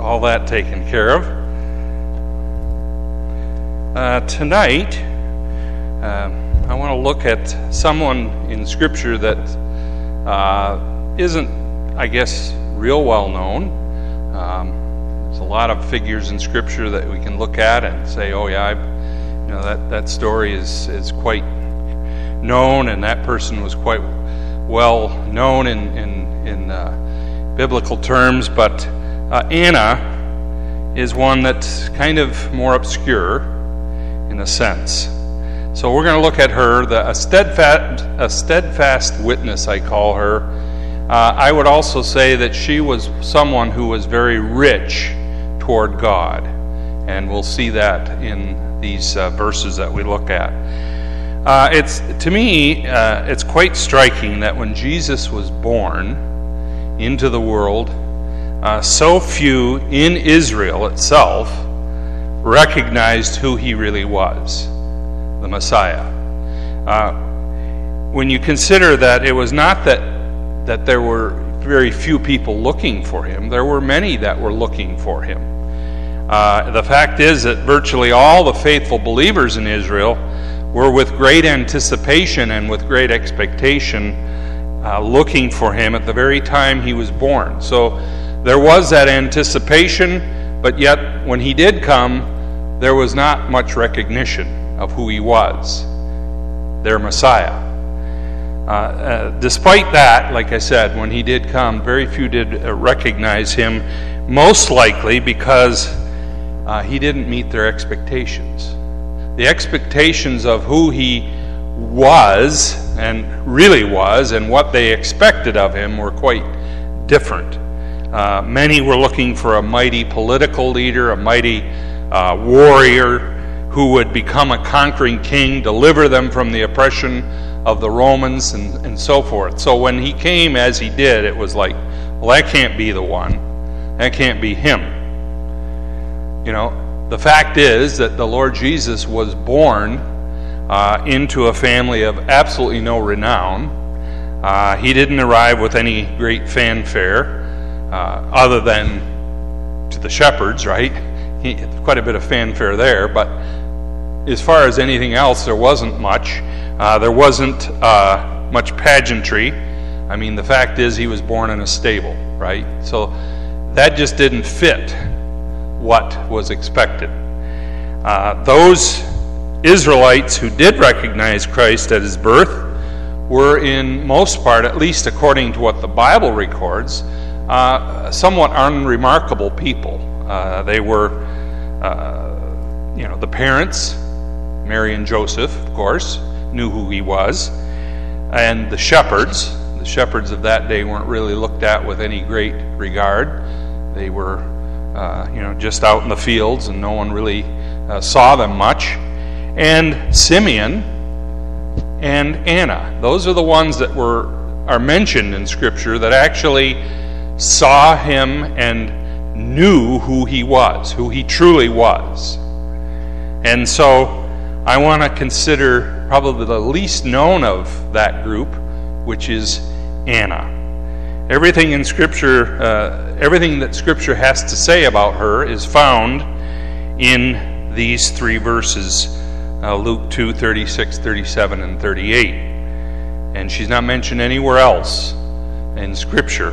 all that taken care of. Tonight, I want to look at someone in Scripture that isn't, I guess, real well known. There's a lot of figures in Scripture that we can look at and say, "Oh yeah, that story is quite known, and that person was quite well known in biblical terms." But Anna is one that's kind of more obscure in a sense. So we're going to look at her, a steadfast witness, I call her. I would also say that she was someone who was very rich toward God, and we'll see that in these verses that we look at. To me, it's quite striking that when Jesus was born into the world, so few in Israel itself recognized who he really was, the Messiah. When you consider that it was not that there were very few people looking for him, there were many that were looking for him. The fact is that virtually all the faithful believers in Israel were with great anticipation and with great expectation looking for him at the very time he was born. So there was that anticipation, but yet when he did come, there was not much recognition of who he was, their Messiah. Despite that, like I said, when he did come, very few did recognize him, most likely because he didn't meet their expectations. The expectations of who he was and really was and what they expected of him were quite different. Many were looking for a mighty political leader, a mighty warrior who would become a conquering king, deliver them from the oppression of the Romans and so forth. So when he came as he did, it was like, well, that can't be the one. That can't be him. The fact is that the Lord Jesus was born into a family of absolutely no renown. He didn't arrive with any great fanfare other than to the shepherds, right? Quite a bit of fanfare there, but as far as anything else, there wasn't much. There wasn't much pageantry. I mean, the fact is he was born in a stable, right? So that just didn't fit what was expected. Those Israelites who did recognize Christ at his birth were in most part, at least according to what the Bible records, somewhat unremarkable people. They were, the parents, Mary and Joseph, of course, knew who he was, and the shepherds. The shepherds of that day weren't really looked at with any great regard. They were, just out in the fields, and no one really saw them much. And Simeon and Anna. Those are the ones that are mentioned in Scripture that actually saw him and knew who he was, who he truly was. And so I want to consider probably the least known of that group, which is Anna. Everything in Scripture, everything that Scripture has to say about her is found in these three verses, Luke 2, 36, 37, and 38. And she's not mentioned anywhere else in Scripture.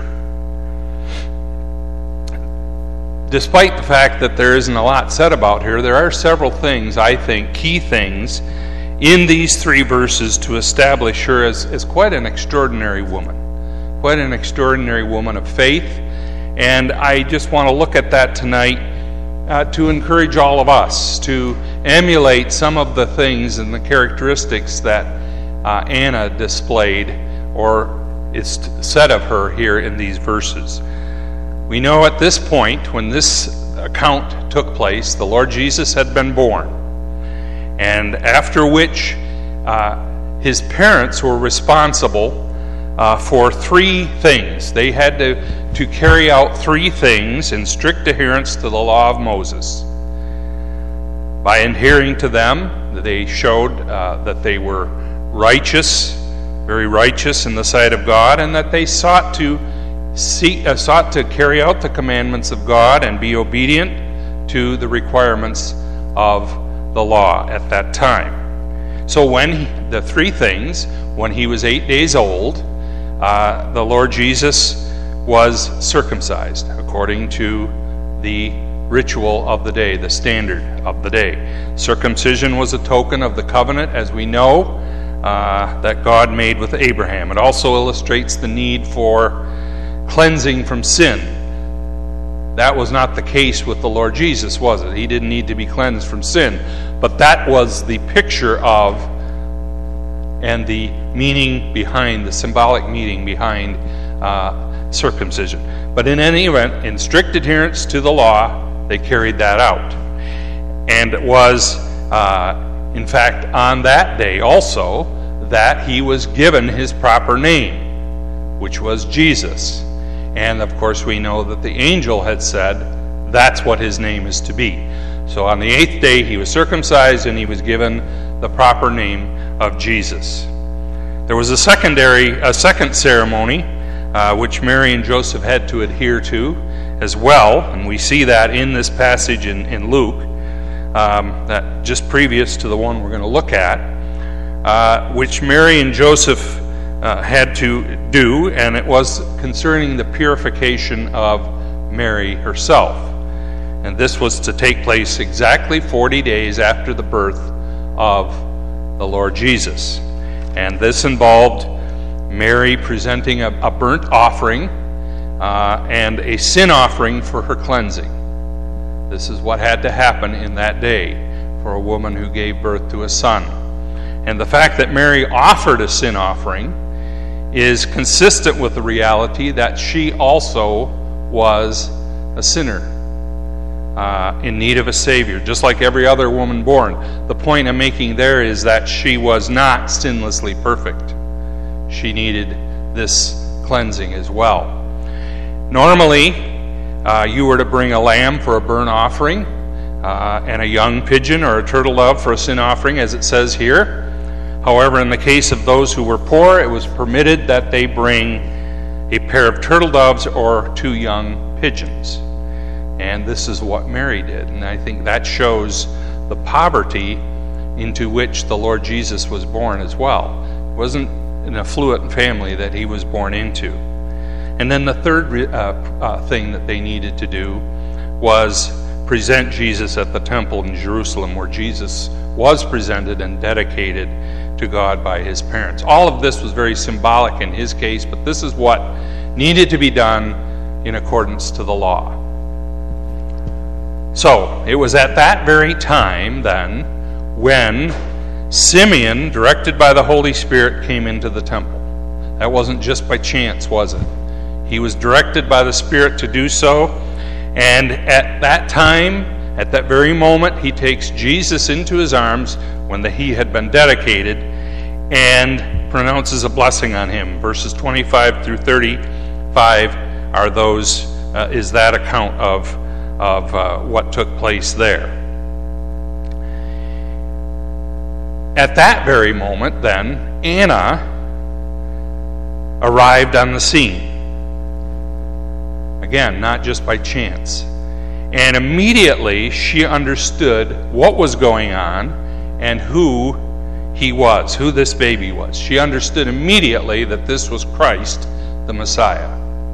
Despite the fact that there isn't a lot said about her, there are several things, I think, key things, in these three verses to establish her as quite an extraordinary woman. Quite an extraordinary woman of faith. And I just want to look at that tonight to encourage all of us to emulate some of the things and the characteristics that Anna displayed, or is said of her here in these verses. We know at this point, when this account took place, the Lord Jesus had been born, and after which his parents were responsible for three things. They had to carry out three things in strict adherence to the law of Moses. By adhering to them, they showed that they were righteous, very righteous in the sight of God, and that they sought to sought to carry out the commandments of God and be obedient to the requirements of the law at that time. So the three things, when he was 8 days old, the Lord Jesus was circumcised according to the ritual of the day, the standard of the day. Circumcision was a token of the covenant, as we know, that God made with Abraham. It also illustrates the need for cleansing from sin. That was not the case with the Lord Jesus, was it? He didn't need to be cleansed from sin. But that was the picture of and the meaning behind, the symbolic meaning behind circumcision. But in any event, in strict adherence to the law, they carried that out. And it was, in fact, on that day also that he was given his proper name, which was Jesus. And of course we know that the angel had said that's what his name is to be. So on the 8th day he was circumcised and he was given the proper name of Jesus. There was a second ceremony which Mary and Joseph had to adhere to as well, and we see that in this passage in Luke, that just previous to the one we're going to look at, which Mary and Joseph had to do, and it was concerning the purification of Mary herself. And this was to take place exactly 40 days after the birth of the Lord Jesus. And this involved Mary presenting a burnt offering and a sin offering for her cleansing. This is what had to happen in that day for a woman who gave birth to a son. And the fact that Mary offered a sin offering is consistent with the reality that she also was a sinner in need of a Savior, just like every other woman born. The point I'm making there is that she was not sinlessly perfect. She needed this cleansing as well. Normally, you were to bring a lamb for a burnt offering and a young pigeon or a turtle dove for a sin offering, as it says here. However, in the case of those who were poor, it was permitted that they bring a pair of turtle doves or 2 young pigeons. And this is what Mary did. And I think that shows the poverty into which the Lord Jesus was born as well. It wasn't an affluent family that he was born into. And then the third thing that they needed to do was present Jesus at the temple in Jerusalem, where Jesus was presented and dedicated to God by his parents. All of this was very symbolic in his case, but this is what needed to be done in accordance to the law. So, it was at that very time then when Simeon, directed by the Holy Spirit, came into the temple. That wasn't just by chance, was it? He was directed by the Spirit to do so, and at that time, at that very moment, he takes Jesus into his arms when he had been dedicated and pronounces a blessing on him. Verses 25 through 35 are is that account of what took place there. At that very moment, then, Anna arrived on the scene. Again, not just by chance. And immediately she understood what was going on and who he was, who this baby was. She understood immediately that this was Christ, the Messiah.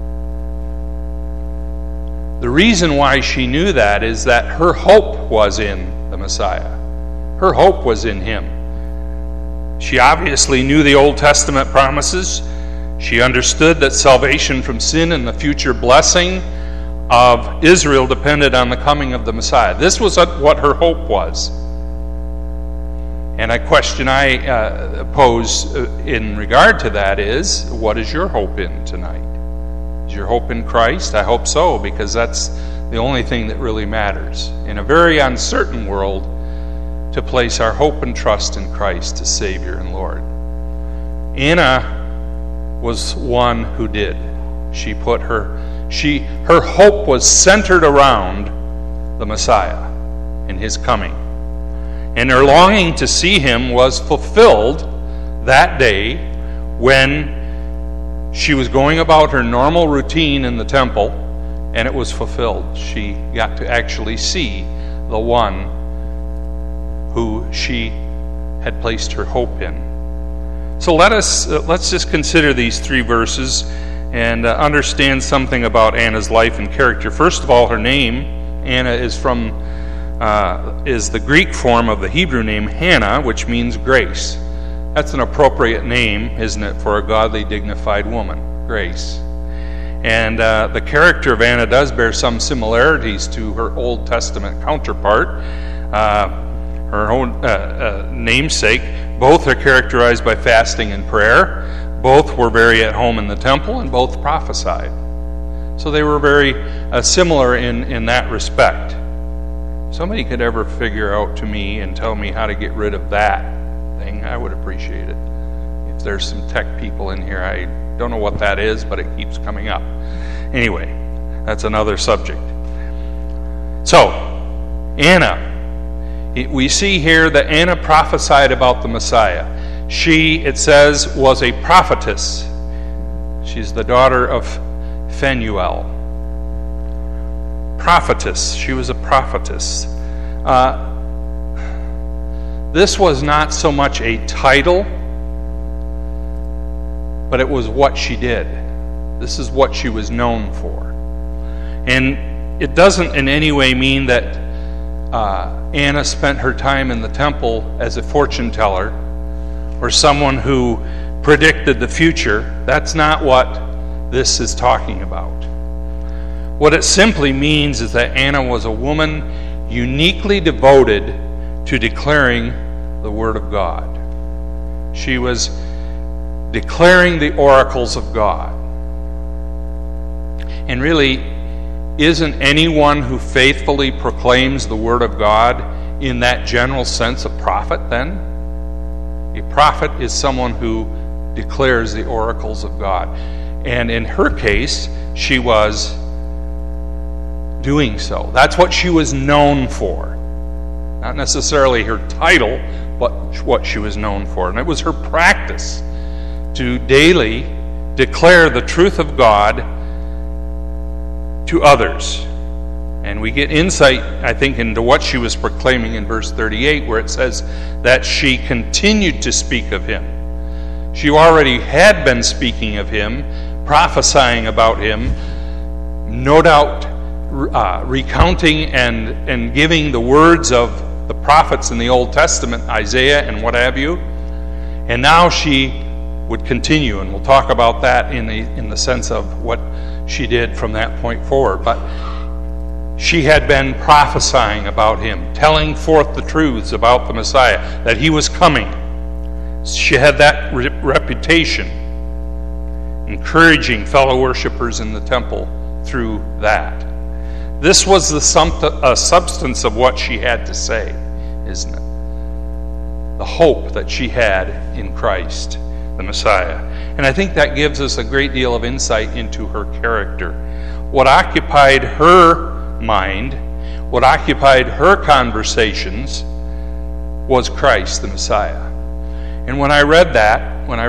The reason why she knew that is that her hope was in the Messiah. Her hope was in him. She obviously knew the Old Testament promises. She understood that salvation from sin and the future blessing of Israel depended on the coming of the Messiah. This was what her hope was. And a question I pose in regard to that is, what is your hope in tonight? Is your hope in Christ? I hope so, because that's the only thing that really matters. In a very uncertain world, to place our hope and trust in Christ as Savior and Lord. Anna was one who did. Her hope was centered around the Messiah and his coming. And her longing to see him was fulfilled that day when She was going about her normal routine in the temple, and it was fulfilled. She got to actually see the one who she had placed her hope in. So let's just consider these 3 verses and understand something about Anna's life and character. First of all, her name, Anna, is the Greek form of the Hebrew name Hannah, which means grace. That's an appropriate name, isn't it, for a godly, dignified woman, Grace. And the character of Anna does bear some similarities to her Old Testament counterpart, her own namesake. Both are characterized by fasting and prayer. Both were very at home in the temple, and both prophesied. So they were very similar in that respect. Somebody could ever figure out to me and tell me how to get rid of that thing, I would appreciate it. If there's some tech people in here, I don't know what that is, but it keeps coming up. Anyway, that's another subject. So, Anna. We see here that Anna prophesied about the Messiah. She, it says, was a prophetess. She's the daughter of Phanuel. Prophetess. She was a prophetess. This was not so much a title, but it was what she did. This is what she was known for. And it doesn't in any way mean that Anna spent her time in the temple as a fortune teller or someone who predicted the future. That's not what this is talking about. What it simply means is that Anna was a woman uniquely devoted to declaring the Word of God. She was declaring the oracles of God. And really, isn't anyone who faithfully proclaims the Word of God in that general sense a prophet then? A prophet is someone who declares the oracles of God. And in her case, she was doing so. That's what she was known for. Not necessarily her title, but what she was known for. And it was her practice to daily declare the truth of God to others. And we get insight, I think, into what she was proclaiming in verse 38, where it says that she continued to speak of him. She already had been speaking of him, prophesying about him, no doubt recounting and giving the words of the prophets in the Old Testament, Isaiah and what have you. And now she would continue, and we'll talk about that in the sense of what she did from that point forward. But she had been prophesying about him, telling forth the truths about the Messiah, that he was coming. She had that reputation, encouraging fellow worshipers in the temple through that. This was the substance of what she had to say, isn't it? The hope that she had in Christ, the Messiah. And I think that gives us a great deal of insight into her character. What occupied her mind, what occupied her conversations, was Christ, the Messiah. And when I read that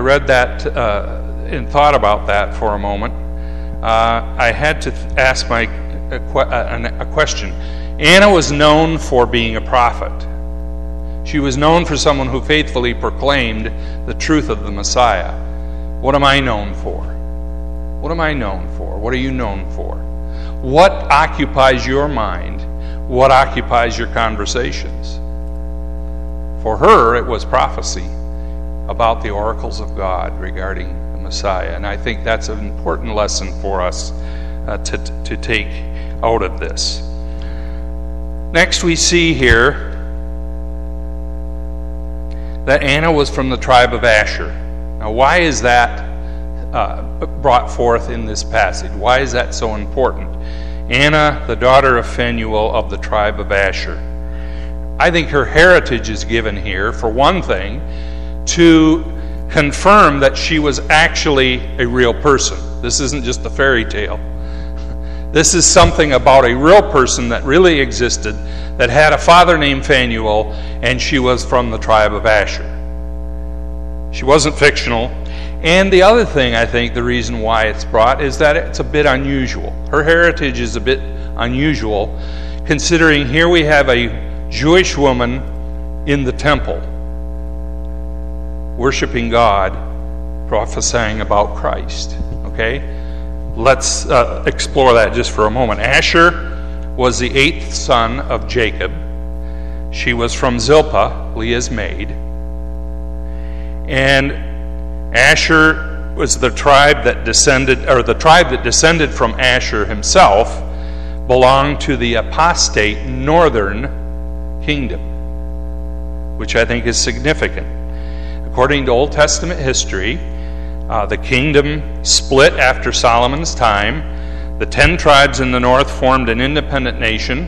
and thought about that for a moment, I had to ask a question. Anna was known for being a prophet. She was known for someone who faithfully proclaimed the truth of the Messiah. What am I known for? What am I known for? What are you known for? What occupies your mind? What occupies your conversations? For her, it was prophecy about the oracles of God regarding the Messiah. And I think that's an important lesson for us to take out of this. Next, we see here that Anna was from the tribe of Asher. Now, why is that brought forth in this passage? Why is that so important? Anna, the daughter of Phanuel of the tribe of Asher. I think her heritage is given here, for one thing, to confirm that she was actually a real person. This isn't just a fairy tale. This is something about a real person that really existed, that had a father named Phanuel, and she was from the tribe of Asher. She wasn't fictional. And the other thing, I think, the reason why it's brought is that it's a bit unusual. Her heritage is a bit unusual, considering here we have a Jewish woman in the temple, worshiping God, prophesying about Christ. Okay? Let's explore that just for a moment. Asher was the 8th son of Jacob. She was from Zilpah, Leah's maid. And Asher was the tribe that descended from Asher himself belonged to the apostate northern kingdom, which I think is significant. According to Old Testament history, the kingdom split after Solomon's time. The 10 tribes in the north formed an independent nation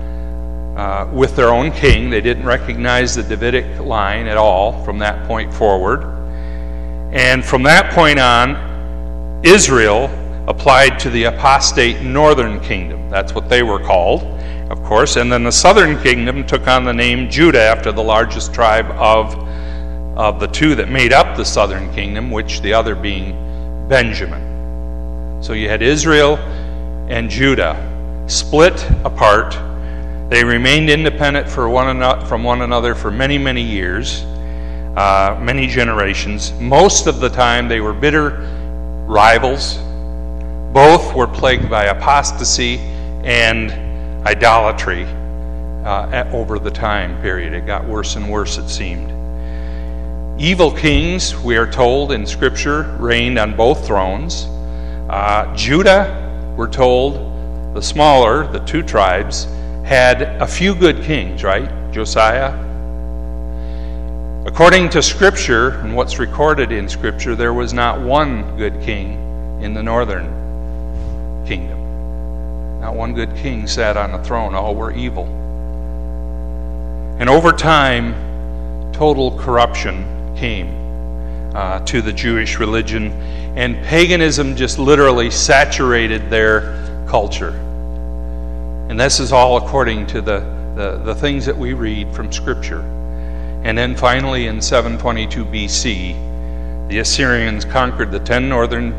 with their own king. They didn't recognize the Davidic line at all from that point forward. And from that point on, Israel applied to the apostate northern kingdom. That's what they were called, of course. And then the southern kingdom took on the name Judah after the largest tribe of the two that made up the southern kingdom, which the other being Benjamin. So you had Israel and Judah split apart. They remained independent from one another for many, many years, many generations. Most of the time they were bitter rivals. Both were plagued by apostasy and idolatry over the time period. It got worse and worse, it seemed. Evil kings, we are told in Scripture, reigned on both thrones. Judah, we're told, the smaller, the 2 tribes, had a few good kings, right? Josiah. According to Scripture, and what's recorded in Scripture, there was not one good king in the northern kingdom. Not one good king sat on the throne. All were evil. And over time, total corruption came to the Jewish religion, and paganism just literally saturated their culture. And this is all according to the things that we read from Scripture. And then finally in 722 BC, the Assyrians conquered the 10 northern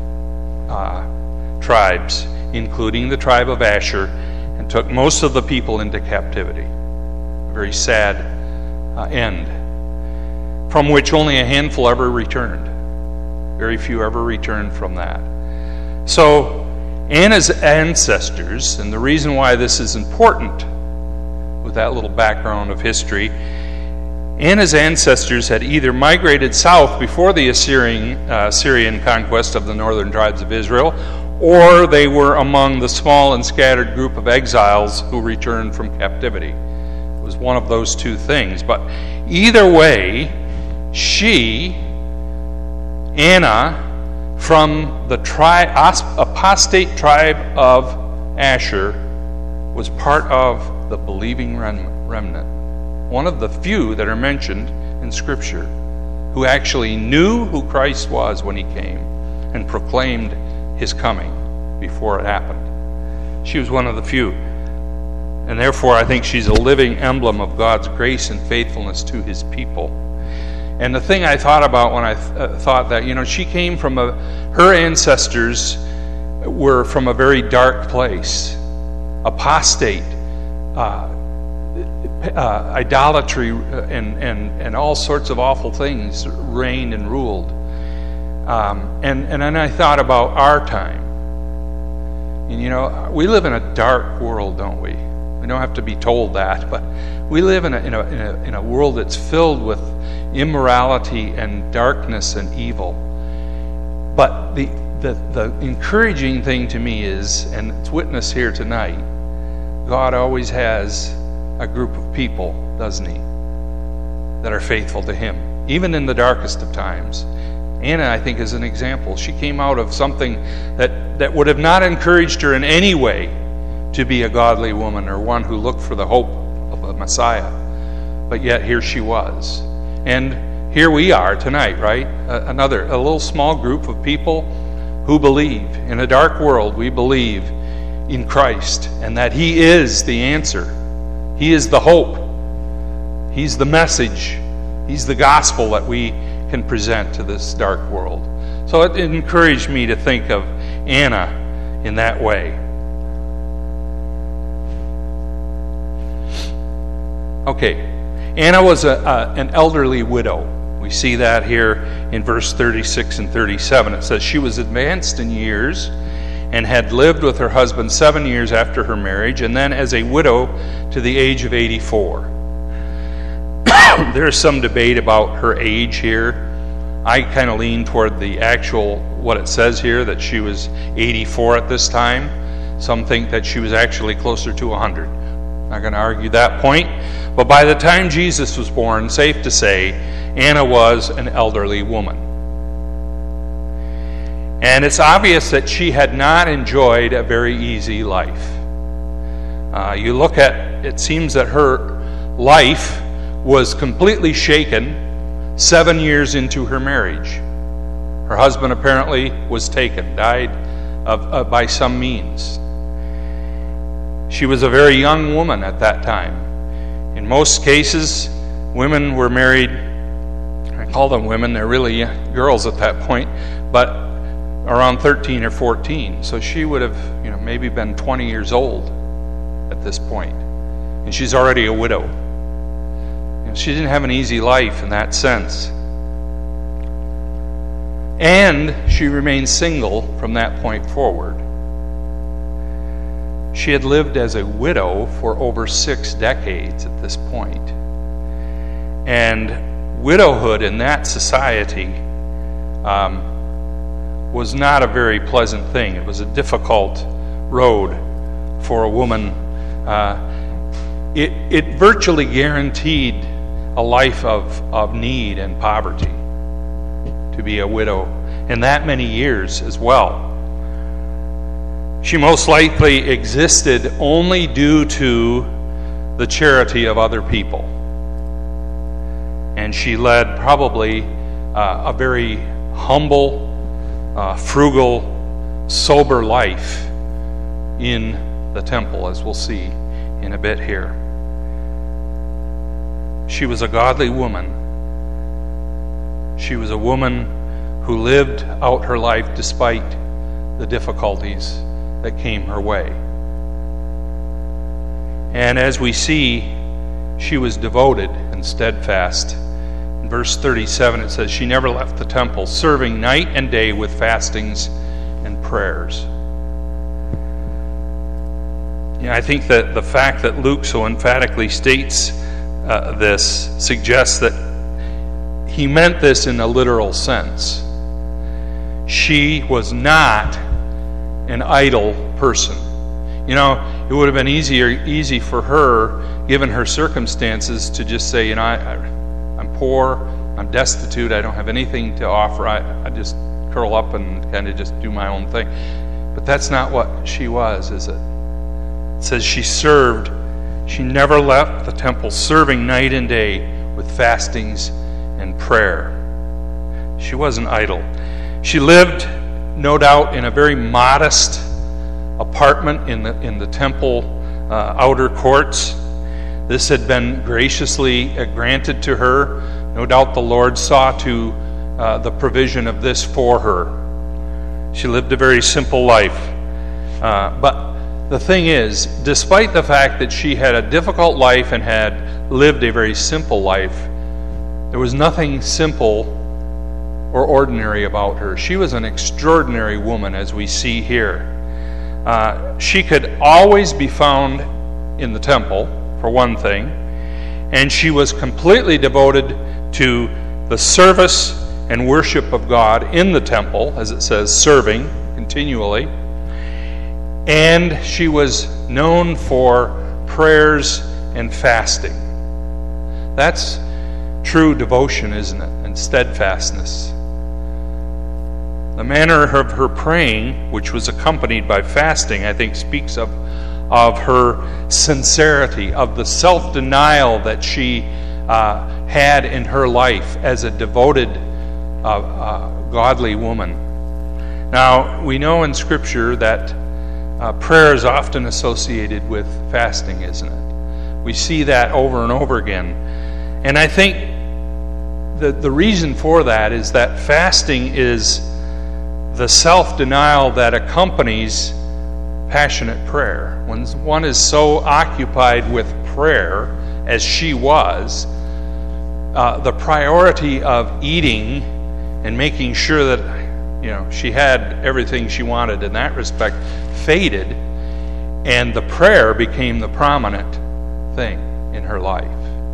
tribes, including the tribe of Asher, and took most of the people into captivity. A very sad end, from which only a handful ever returned. Very few ever returned from that. So Anna's ancestors, and the reason why this is important with that little background of history, Anna's ancestors had either migrated south before the Assyrian conquest of the northern tribes of Israel, or they were among the small and scattered group of exiles who returned from captivity. It was one of those two things. But either way, Anna, from the apostate tribe of Asher, was part of the believing remnant. One of the few that are mentioned in Scripture who actually knew who Christ was when he came and proclaimed his coming before it happened. She was one of the few. And therefore, I think she's a living emblem of God's grace and faithfulness to his people. And the thing I thought about when I thought that, she came from her ancestors were from a very dark place. Apostate, idolatry, and all sorts of awful things reigned and ruled. And then I thought about our time. And we live in a dark world, don't we? We don't have to be told that, but we live in a world that's filled with immorality and darkness and evil. But the encouraging thing to me is, and it's witnessed here tonight, God always has a group of people, doesn't he, that are faithful to him, even in the darkest of times. Anna, I think, is an example. She came out of something that would have not encouraged her in any way to be a godly woman or one who looked for the hope of a Messiah. But yet here she was. And here we are tonight, right? A little small group of people who believe. In a dark world, we believe in Christ and that he is the answer. He is the hope. He's the message. He's the gospel that we can present to this dark world. So it encouraged me to think of Anna in that way. Okay, Anna was an elderly widow. We see that here in verse 36 and 37. It says she was advanced in years and had lived with her husband 7 years after her marriage, and then as a widow to the age of 84. There's some debate about her age here. I kind of lean toward the actual, what it says here, that she was 84 at this time. Some think that she was actually closer to 100. Not going to argue that point. But by the time Jesus was born, safe to say, Anna was an elderly woman. And it's obvious that she had not enjoyed a very easy life. You look at, it seems that her life was completely shaken 7 years into her marriage. Her husband apparently was taken, died by some means. She was a very young woman at that time. In most cases, women were married, I call them women, they're really girls at that point, but around 13 or 14. So she would have, maybe been 20 years old at this point. And she's already a widow. She didn't have an easy life in that sense. And she remained single from that point forward. She had lived as a widow for over 6 decades at this point. And widowhood in that society was not a very pleasant thing. It was a difficult road for a woman. It virtually guaranteed a life of need and poverty to be a widow, and that many years as well. She most likely existed only due to the charity of other people. And she led probably a very humble, frugal, sober life in the temple, as we'll see in a bit here. She was a godly woman. She was a woman who lived out her life despite the difficulties that came her way. And as we see, she was devoted and steadfast. In verse 37 it says, she never left the temple, serving night and day with fastings and prayers. I think that the fact that Luke so emphatically states this suggests that he meant this in a literal sense. She was not an idle person. It would have been easy for her, given her circumstances, to just say, I'm poor, I'm destitute, I don't have anything to offer, I just curl up and kind of just do my own thing. But that's not what she was, is it? It says she served. She never left the temple, serving night and day with fastings and prayer. She wasn't idle. She lived, no doubt, in a very modest apartment in the temple outer courts. This had been graciously granted to her. No doubt the Lord saw to the provision of this for her. She lived a very simple life. But the thing is, despite the fact that she had a difficult life and had lived a very simple life, there was nothing simple or ordinary about her. She was an extraordinary woman, as we see here. She could always be found in the temple, for one thing, and she was completely devoted to the service and worship of God in the temple, as it says, serving continually. And she was known for prayers and fasting. That's true devotion, isn't it? And steadfastness. The manner of her praying, which was accompanied by fasting, I think speaks of her sincerity, of the self-denial that she had in her life as a devoted, godly woman. Now, we know in Scripture that prayer is often associated with fasting, isn't it? We see that over and over again. And I think the reason for that is that fasting is the self-denial that accompanies passionate prayer. When one is so occupied with prayer, as she was, the priority of eating and making sure that she had everything she wanted in that respect faded, and the prayer became the prominent thing in her life.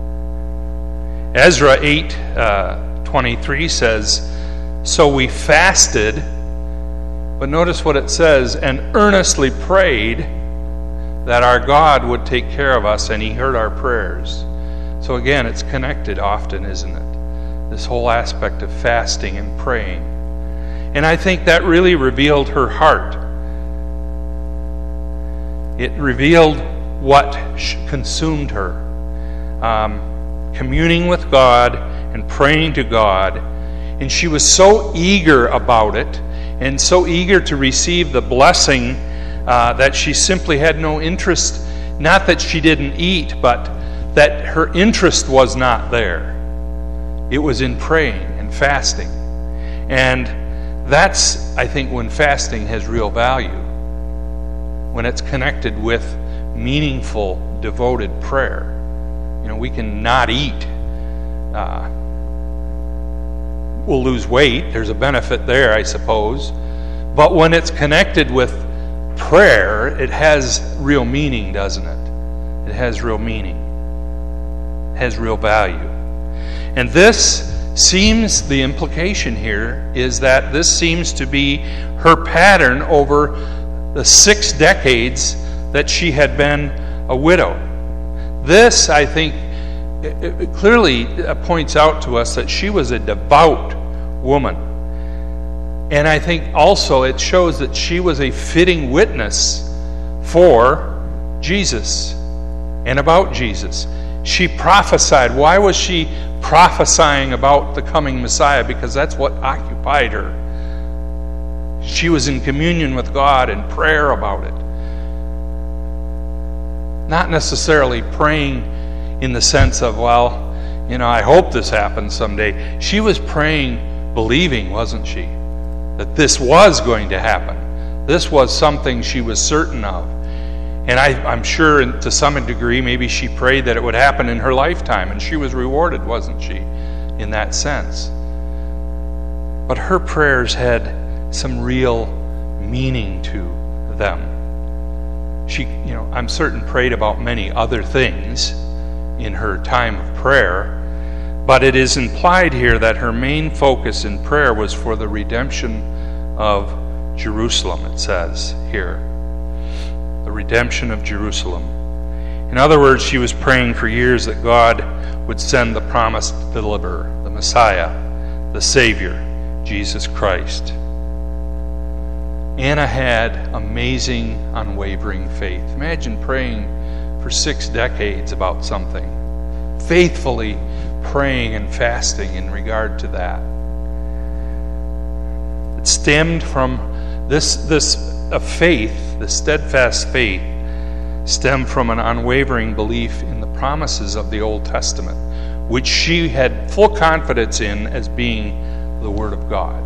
Ezra 8:23 says, "So we fasted," but notice what it says, "and earnestly prayed that our God would take care of us, and He heard our prayers." So again, it's connected often, isn't it? This whole aspect of fasting and praying. And I think that really revealed her heart. It revealed what consumed her. Communing with God and praying to God. And she was so eager about it and so eager to receive the blessing that she simply had no interest. Not that she didn't eat, but that her interest was not there. It was in praying and fasting. And that's, I think, when fasting has real value. When it's connected with meaningful, devoted prayer. We can not eat. We'll lose weight. There's a benefit there, I suppose. But when it's connected with prayer, it has real meaning, doesn't it? It has real meaning. It has real value. And this seems, the implication here is that this seems to be her pattern over the 6 decades that she had been a widow. This, I think, it clearly points out to us that she was a devout woman. And I think also it shows that she was a fitting witness for Jesus and about Jesus. She prophesied. Why was she prophesying about the coming Messiah? Because that's what occupied her. She was in communion with God and prayer about it. Not necessarily praying in the sense of, I hope this happens someday. She was praying, believing, wasn't she? That this was going to happen. This was something she was certain of. And I'm sure to some degree maybe she prayed that it would happen in her lifetime, and she was rewarded, wasn't she, in that sense? But her prayers had some real meaning to them. She, I'm certain, prayed about many other things in her time of prayer, but it is implied here that her main focus in prayer was for the redemption of Jerusalem, it says here. The redemption of Jerusalem. In other words, she was praying for years that God would send the promised deliverer, the Messiah, the Savior, Jesus Christ. Anna had amazing, unwavering faith. Imagine praying for 6 decades about something. Faithfully praying and fasting in regard to that. It stemmed from this faith, the steadfast faith, stemmed from an unwavering belief in the promises of the Old Testament, which she had full confidence in as being the Word of God.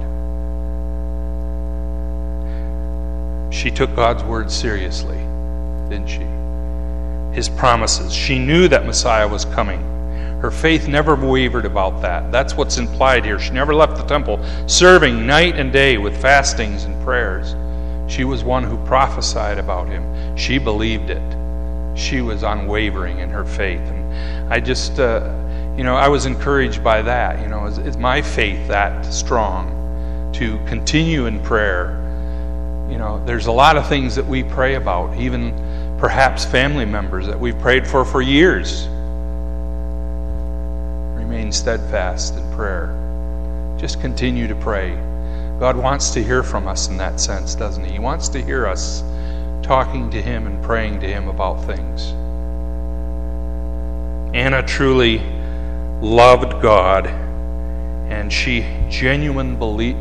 She took God's Word seriously, didn't she? His promises. She knew that Messiah was coming. Her faith never wavered about that. That's what's implied here. She never left the temple, serving night and day with fastings and prayers. She was one who prophesied about him. She believed it. She was unwavering in her faith. And I just, I was encouraged by that. Is my faith that strong to continue in prayer? There's a lot of things that we pray about, even perhaps family members that we've prayed for years. Remain steadfast in prayer. Just continue to pray. God wants to hear from us in that sense, doesn't He? He wants to hear us talking to Him and praying to Him about things. Anna truly loved God, and she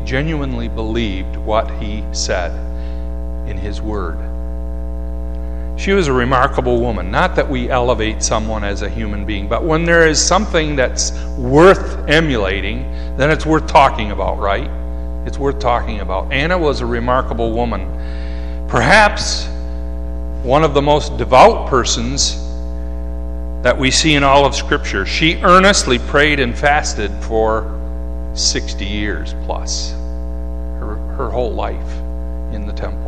genuinely believed what He said in His Word. She was a remarkable woman. Not that we elevate someone as a human being, but when there is something that's worth emulating, then it's worth talking about, right? It's worth talking about. Anna was a remarkable woman. Perhaps one of the most devout persons that we see in all of Scripture. She earnestly prayed and fasted for 60 years plus, her whole life in the temple.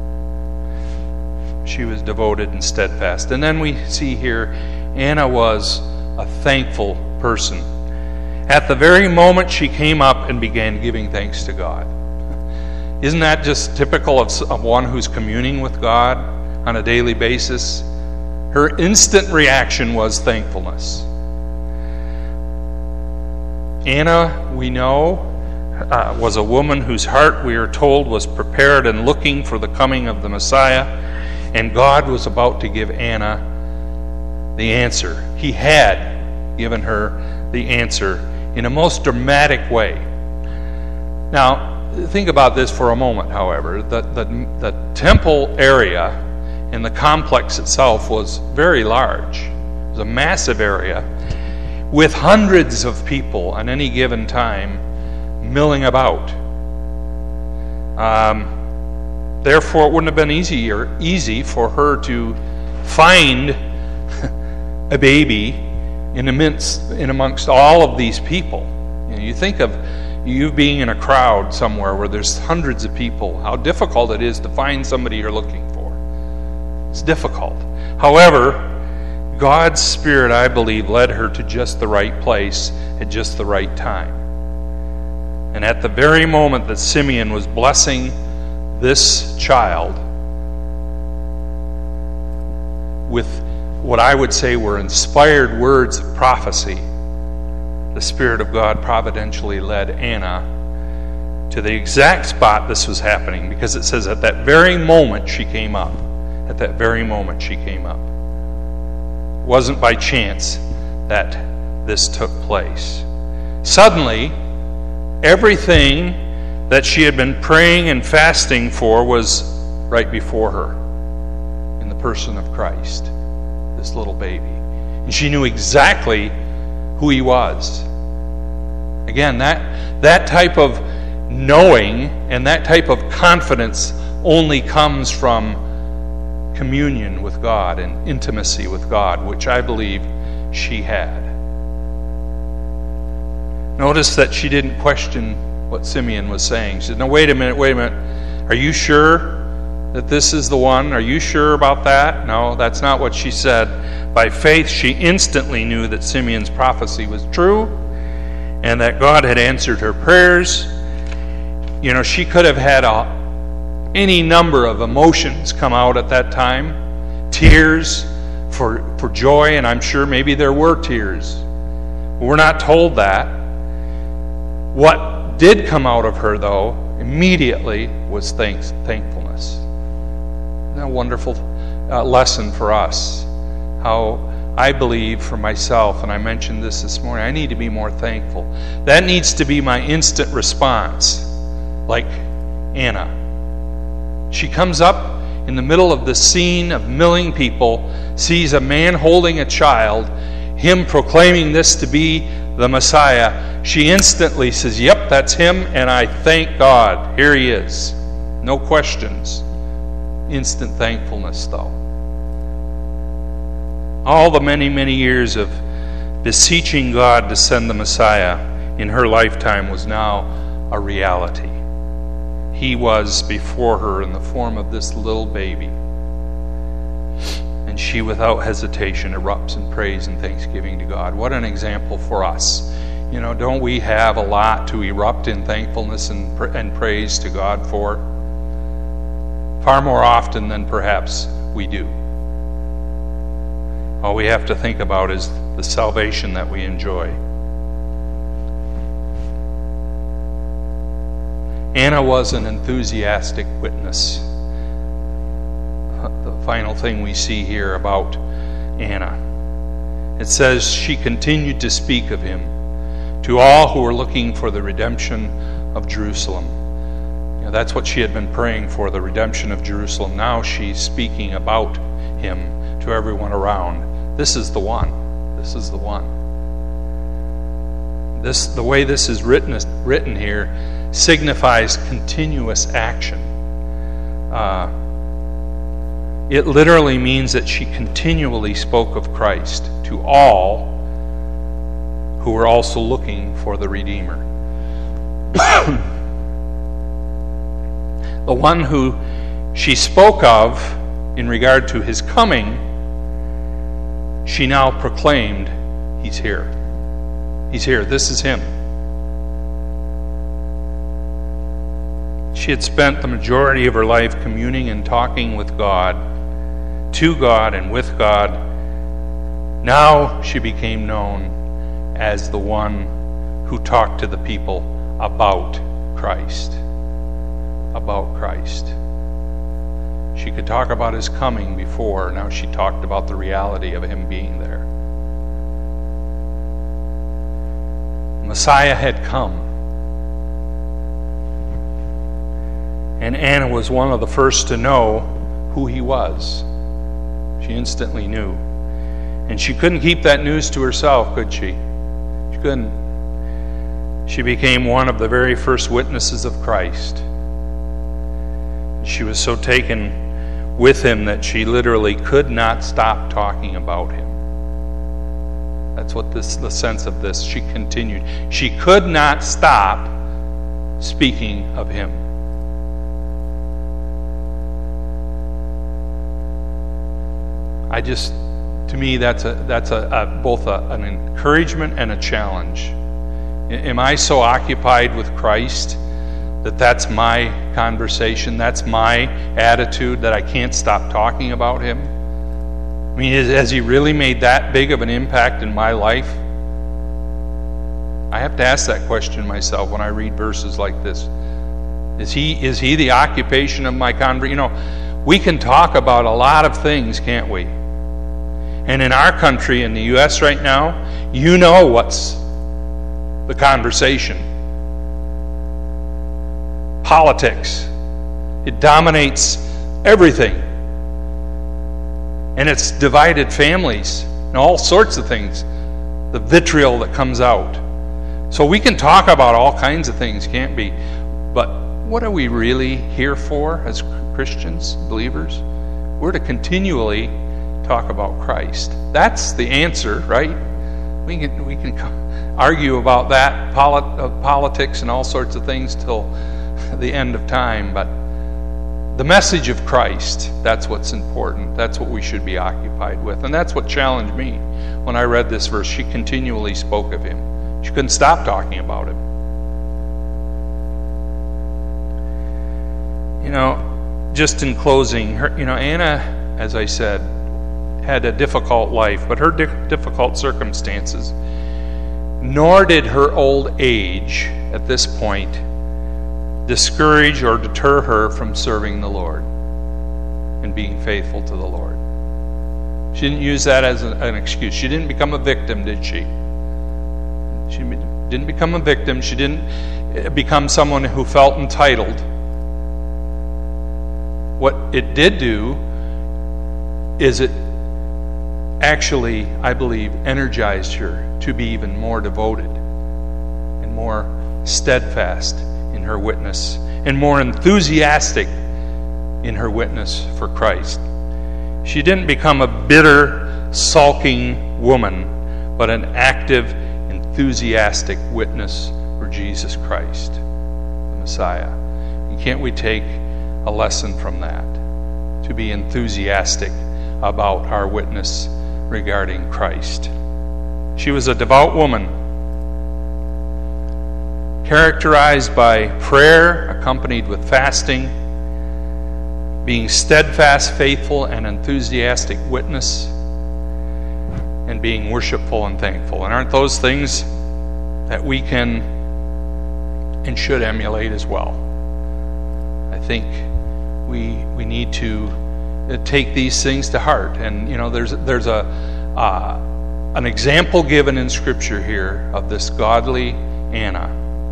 She was devoted and steadfast. And then we see here, Anna was a thankful person. At the very moment she came up and began giving thanks to God. Isn't that just typical of one who's communing with God on a daily basis? Her instant reaction was thankfulness. Anna, we know, was a woman whose heart, we are told, was prepared and looking for the coming of the Messiah. And God was about to give Anna the answer. He had given her the answer in a most dramatic way. Now, think about this for a moment, however. The temple area and the complex itself was very large. It was a massive area with hundreds of people on any given time milling about. Therefore, it wouldn't have been easy for her to find a baby in amongst all of these people. You think of you being in a crowd somewhere where there's hundreds of people, how difficult it is to find somebody you're looking for. It's difficult. However, God's Spirit, I believe, led her to just the right place at just the right time. And at the very moment that Simeon was blessing this child with what I would say were inspired words of prophecy, the Spirit of God providentially led Anna to the exact spot this was happening, because it says at that very moment she came up. At that very moment she came up. It wasn't by chance that this took place. Suddenly, everything that she had been praying and fasting for was right before her in the person of Christ, this little baby. And she knew exactly who he was. Again, that type of knowing and that type of confidence only comes from communion with God and intimacy with God, which I believe she had. Notice that she didn't question what Simeon was saying. She said, no, wait a minute. Are you sure that this is the one? Are you sure about that? No, that's not what she said. By faith, she instantly knew that Simeon's prophecy was true and that God had answered her prayers. You know, she could have had any number of emotions come out at that time. Tears for joy, and I'm sure maybe there were tears. We're not told that. What did come out of her, though, immediately was thankfulness. Isn't that a wonderful lesson for us? How I believe for myself, and I mentioned this morning, I need to be more thankful. That needs to be my instant response, like Anna. She comes up in the middle of the scene of milling people, sees a man holding a child, him proclaiming this to be the Messiah. She instantly says, yep, that's him, and I thank God. Here he is. No questions. Instant thankfulness, though. All the many, many years of beseeching God to send the Messiah in her lifetime was now a reality. He was before her in the form of this little baby. And she, without hesitation, erupts in praise and thanksgiving to God. What an example for us. You know, don't we have a lot to erupt in thankfulness and praise to God for? Far more often than perhaps we do. All we have to think about is the salvation that we enjoy. Anna was an enthusiastic witness. The final thing we see here about Anna. It says she continued to speak of him to all who were looking for the redemption of Jerusalem. You know, that's what she had been praying for, the redemption of Jerusalem. Now she's speaking about him to everyone around. This is the one. This is the one. The way this is written here signifies continuous action. It literally means that she continually spoke of Christ to all who were also looking for the Redeemer. The one who she spoke of in regard to his coming, she now proclaimed, he's here. He's here. This is him. She had spent the majority of her life communing and talking with God, to God and with God. Now she became known as the one who talked to the people about Christ. About Christ. She could talk about his coming before. Now she talked about the reality of him being there. Messiah had come. And Anna was one of the first to know who he was. She instantly knew. And she couldn't keep that news to herself, could she? She couldn't. She became one of the very first witnesses of Christ. She was so taken with him that she literally could not stop talking about him. That's what the sense of this. She continued. She could not stop speaking of him. To me, that's both an encouragement and a challenge. Am I so occupied with Christ that that's my conversation, that's my attitude, that I can't stop talking about him? I mean, has he really made that big of an impact in my life? I have to ask that question myself when I read verses like this. Is he the occupation of my conversation? We can talk about a lot of things, can't we? And in our country, in the U.S. right now, what's the conversation. Politics. It dominates everything. And it's divided families and all sorts of things. The vitriol that comes out. So we can talk about all kinds of things, can't we? But what are we really here for as Christians, believers? We're to continually talk about Christ. That's the answer, right? We can argue about that, politics and all sorts of things till the end of time, but the message of Christ, that's what's important. That's what we should be occupied with. And that's what challenged me when I read this verse. She continually spoke of him. She couldn't stop talking about him. Just in closing, Anna, as I said, had a difficult life, but her difficult circumstances, nor did her old age at this point discourage or deter her from serving the Lord and being faithful to the Lord. She didn't use that as an excuse. She didn't become a victim, did she? She didn't become a victim. She didn't become someone who felt entitled. What it did do is it actually, I believe, energized her to be even more devoted and more steadfast in her witness and more enthusiastic in her witness for Christ. She didn't become a bitter, sulking woman, but an active, enthusiastic witness for Jesus Christ, the Messiah. And can't we take a lesson from that? To be enthusiastic about our witness regarding Christ. She was a devout woman, characterized by prayer accompanied with fasting, being steadfast, faithful, and enthusiastic witness, and being worshipful and thankful. And aren't those things that we can and should emulate as well? I think we need to take these things to heart. And there's an example given in Scripture here of this godly Anna.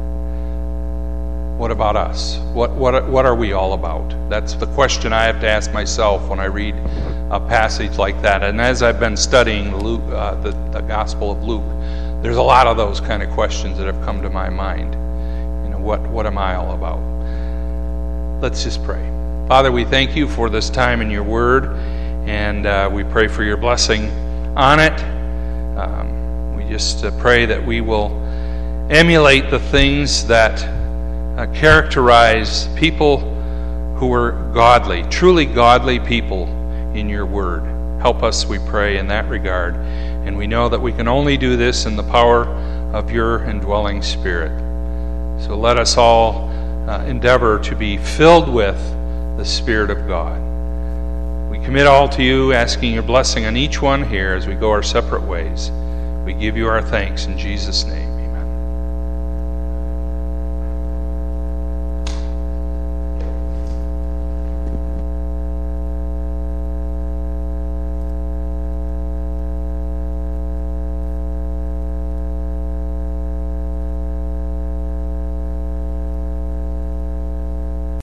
What about us? What are we all about? That's the question I have to ask myself when I read a passage like that. And as I've been studying Luke, the Gospel of Luke, there's a lot of those kind of questions that have come to my mind. What am I all about? Let's just pray. Father, we thank you for this time in your word, and we pray for your blessing on it. We just pray that we will emulate the things that characterize people who are godly, truly godly people in your word. Help us, we pray, in that regard. And we know that we can only do this in the power of your indwelling Spirit. So let us all endeavor to be filled with the Spirit of God. We commit all to you, asking your blessing on each one here as we go our separate ways. We give you our thanks in Jesus' name.